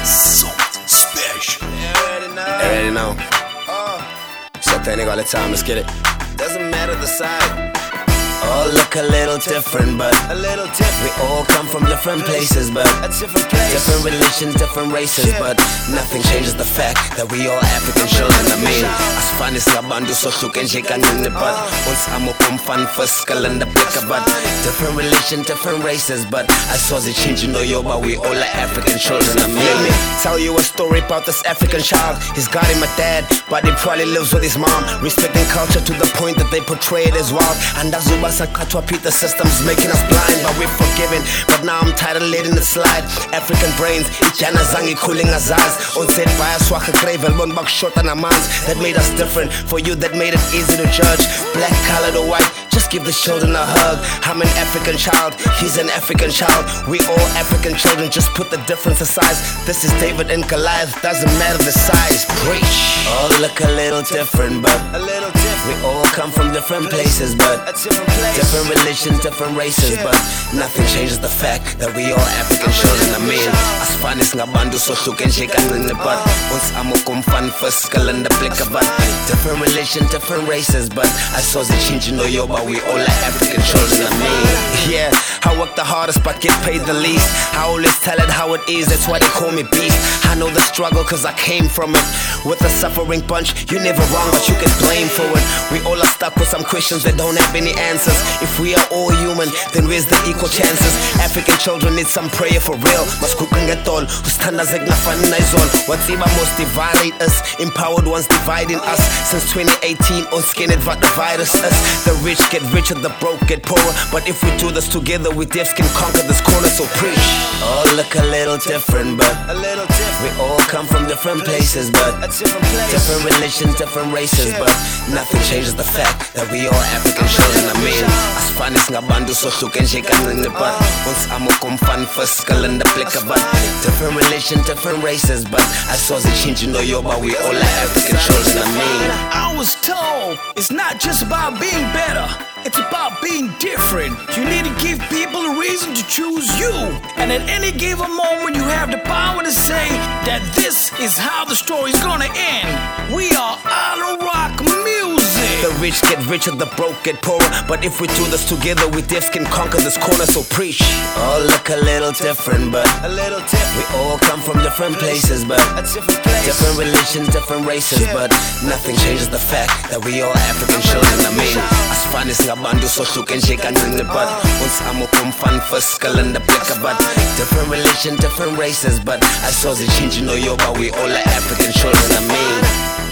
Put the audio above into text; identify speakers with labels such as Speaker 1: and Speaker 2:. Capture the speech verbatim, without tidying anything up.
Speaker 1: Something special.
Speaker 2: You already know.
Speaker 3: You already know.
Speaker 2: Oh,
Speaker 3: Satanic all the time, let's get it.
Speaker 2: doesn't matter the side.
Speaker 3: All look a little different, but
Speaker 2: A little different.
Speaker 3: we all come from different places, but
Speaker 2: A different place.
Speaker 3: different religions, different races, but nothing changes the fact that we all African children. I mean, asifani singabantu sohluke nje kancane, but uns amukumfan fiskalanda plika, but different religion, different races, but I saw the change, you know, yo, but we all are African children. I mean, let me tell you a story about this African child. He's got him a dad, but he probably lives with his mom, respecting culture to the point that they portray it as wild. And that's the system's making us blind, but we're forgiven. But now I'm tired of letting it slide. African brains, ijana zangi cooling us eyes. On set by a swaka gravel, one buck short on our minds. That made us different. For you, that made it easy to judge. Black, colored or white, just give the children a hug. I'm an African child, he's an African child. We all African children, just put the difference aside. This is David and Goliath, doesn't matter the size. Preach. All look a little different, but
Speaker 2: A little different.
Speaker 3: we all come from different places, but
Speaker 2: A different place.
Speaker 3: different religions, different races, but nothing changes the fact that we all African children. I mean, asifani singabantu sohluke nje kancane, but uns amukumfan fiskalanda plika, but different religions, different races, but I saw the change, you know, yo, but we all are African children. I mean, yeah, I work the hardest but get paid the least. I always tell it how it is, that's why they call me beast. I know the struggle cause I came from it. With a suffering bunch, you're never wrong but you get blamed for it. We all are stuck with some questions that don't have any answers. If we are all human, then where's the equal chances? African children need some prayer for real. Maskuking at all, usithandaze kungafani nayizolo. What's even most divided us, empowered ones dividing us. Since twenty eighteen, on skin it but divide us. The rich get richer, the broke get poorer. But if we do this together, we deaf can conquer this corner, so preach. All look a little different, but
Speaker 2: A little different.
Speaker 3: we all come from different places, but
Speaker 2: A different place.
Speaker 3: different religions, different races, but nothing changes the fact that we all African children. I mean, asifani singabantu sohluke nje kancane, but uns amukumfan fiskalanda plika, but different religions, different races, but I saw the change, you know, yo, but we all are African children. I mean,
Speaker 1: I was told it's not just about being better, it's about being different. You need to give people a reason to choose you. And at any given moment, you have the power to say that this is how the story's gonna end. We are Island Rock Music.
Speaker 3: the rich get richer, the broke get poorer. But if we do this together, we deaf can conquer this corner, so preach. All look a little different, but
Speaker 2: A little different.
Speaker 3: we all come from different places, but
Speaker 2: A different place.
Speaker 3: different religions, different races, but nothing changes the fact that we all African children. I mean, asifani singabantu sohluke nje kancane, but uns amukumfan fiskalanda plika, but different religion, different races, but I saw the change, you know, yo, but we all are African children. I mean,